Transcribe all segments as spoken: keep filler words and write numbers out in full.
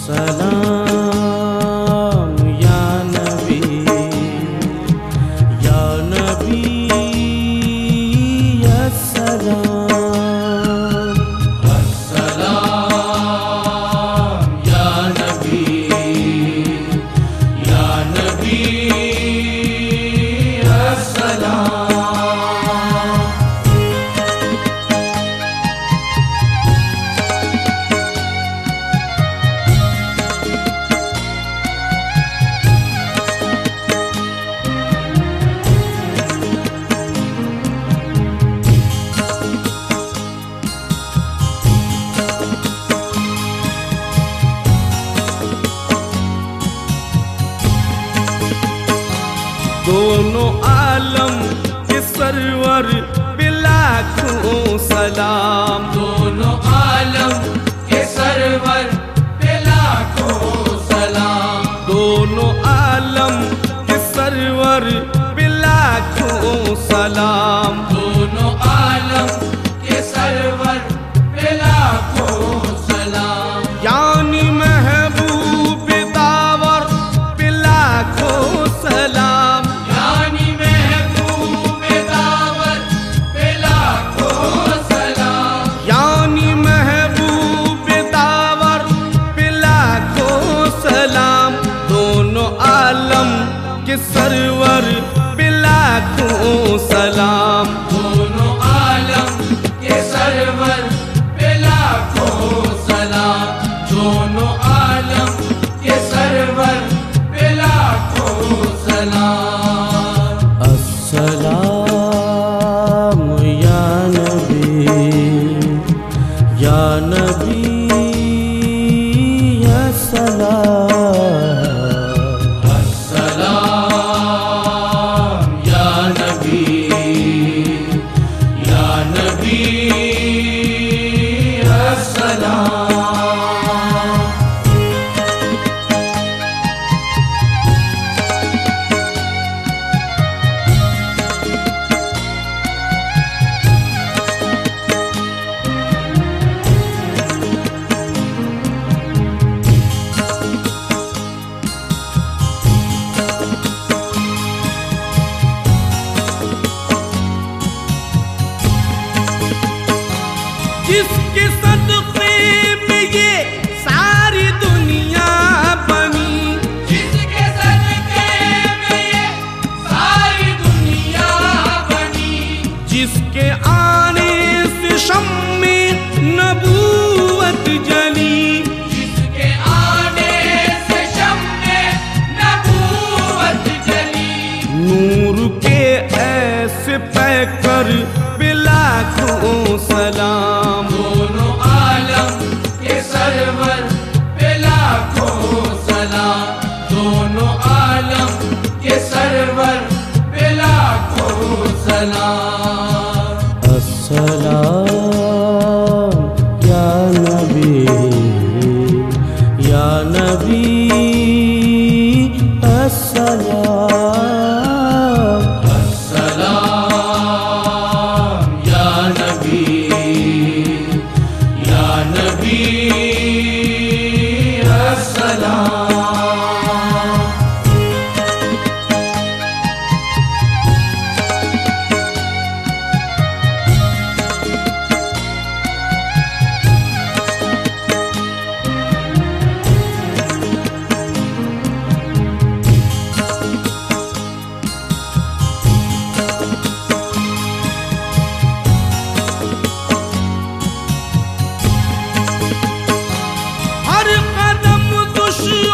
अस्सलाम या नबी या नबी अस्सलाम। अस्सलाम या नबी या नबी अस्सलाम। दोनों आलम के सरवर पे लाखों सलाम। दोनों आलम के सरवर पे लाखों सलाम। दोनों आलम के सरवर पे लाखों सलाम। दोनों आलम के सरवर पे लाखों सलाम। यानी महबूब दावर पे लाखों सलाम। यानी महबूब दावर पे लाखों सलाम। यानी महबूब दावर पे लाखों सलाम। दोनों आलम के सरवर पे लाखों सलाम। दोनों आलम के सरवर पे लाखों सलाम। दोनों आलम के सरवर पे लाखों सलाम। अस्सलाम या नबी या नबी अस्सलाम। अस्सलाम या नबी या नबी अस्सलाम। जिसके सदक़े में ये सारी दुनिया बनी। जिसके सदक़े में ये सारी दुनिया बनी। जिसके आने से शम्मे नबूवत जली। जिसके आने से शम्मे नबूवत जली। नूर के ऐसे पैकर पे लाखों सलाम। दोनों आलम के सरवर पे लाखों सलाम। दोनों आलम के सरवर पे लाखों सलाम। अस्सलाम या नबी या नबी अस्सलाम। अस्सलाम या नबी या नबी अस्सलाम। हर कदम दुश्मन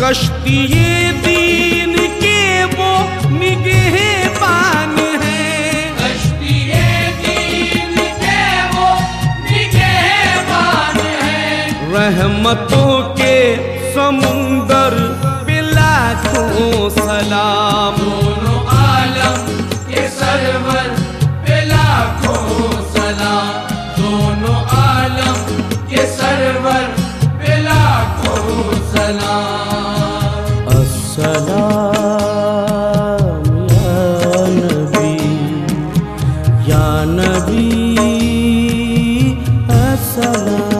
कश्ती-ए दीन के वो निगहबान हैं। कश्ती-ए दीन के वो निगहबान हैं। रहमतों के समुंदर पे लाखों सलाम। दोनों आलम के सरवर पे लाखों सलाम। दोनों आलम के सरवर पे लाखों सलाम। अस्सलाम या नबी या नबी अस्सलाम।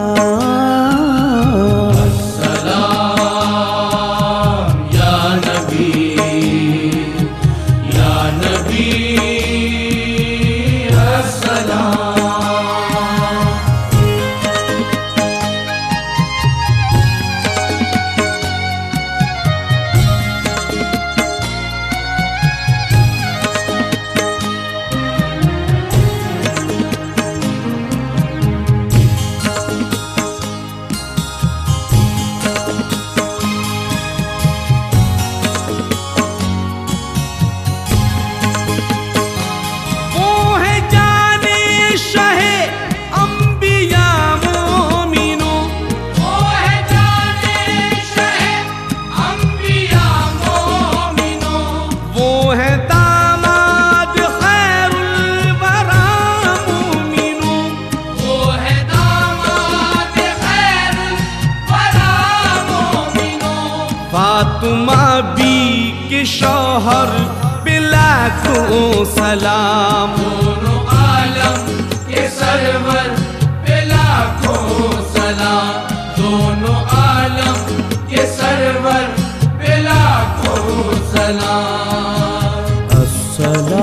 फातिमा बी के शौहर पे लाखों सलाम। दोनों आलम के सरवर पे लाखों सलाम। दोनों आलम के सरवर पे लाखों सलाम। अस्सलाम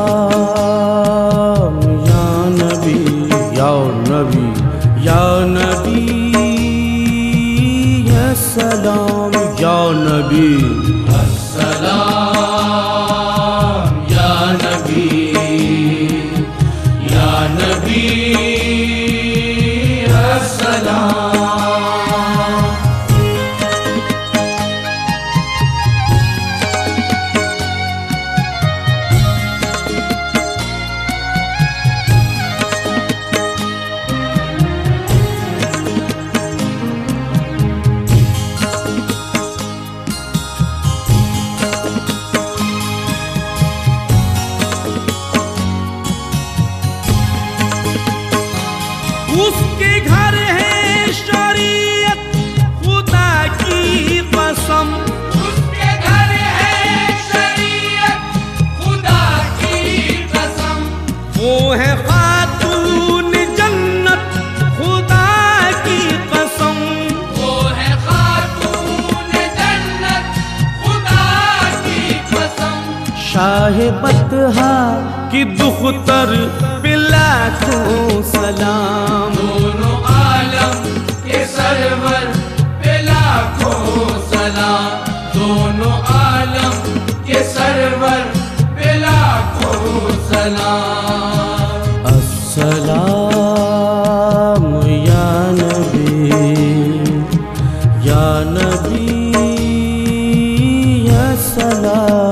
या नबी या नबी या नबी अस्सलाम या नबी। अस्सलाम या नबी या नबी अस्सलाम। उसके घर है शरीयत खुदा की कसम। उसके घर है शरीयत खुदा की कसम। वो है खातून जन्नत खुदा की कसम। वो है खातून जन्नत खुदा की कसम। शाह बतहा की दुख्तर पे लाखों सलाम। दोनों आलम के सरवर पे लाखों सलाम। दोनों आलम के सरवर पे लाखों सलाम। अस्सलाम या नबी या नबी अस्सलाम।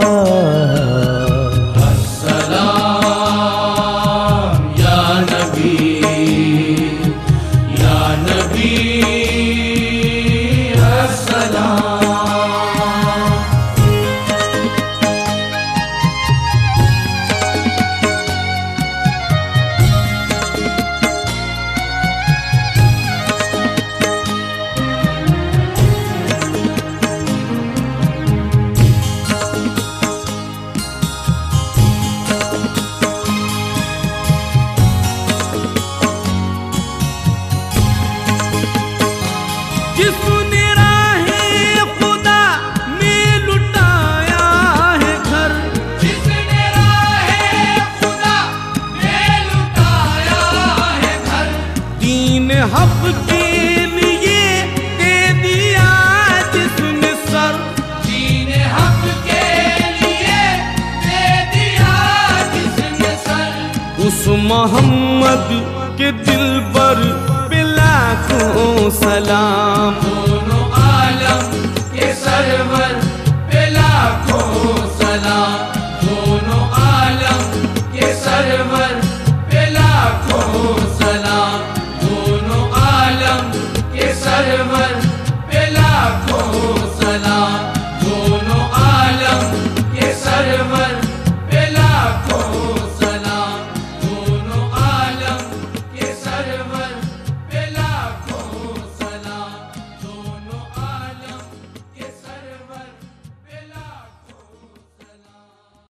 जिसने राहे खुदा में लुटाया है घर। जिसने राहे खुदा में लुटाया है घर। दीन हक के लिए दे दिया जिसने सर। दीन हक के लिए दे दिया जिसने सर। उस मोहम्मद के दिल पर पे लाखों सलाम।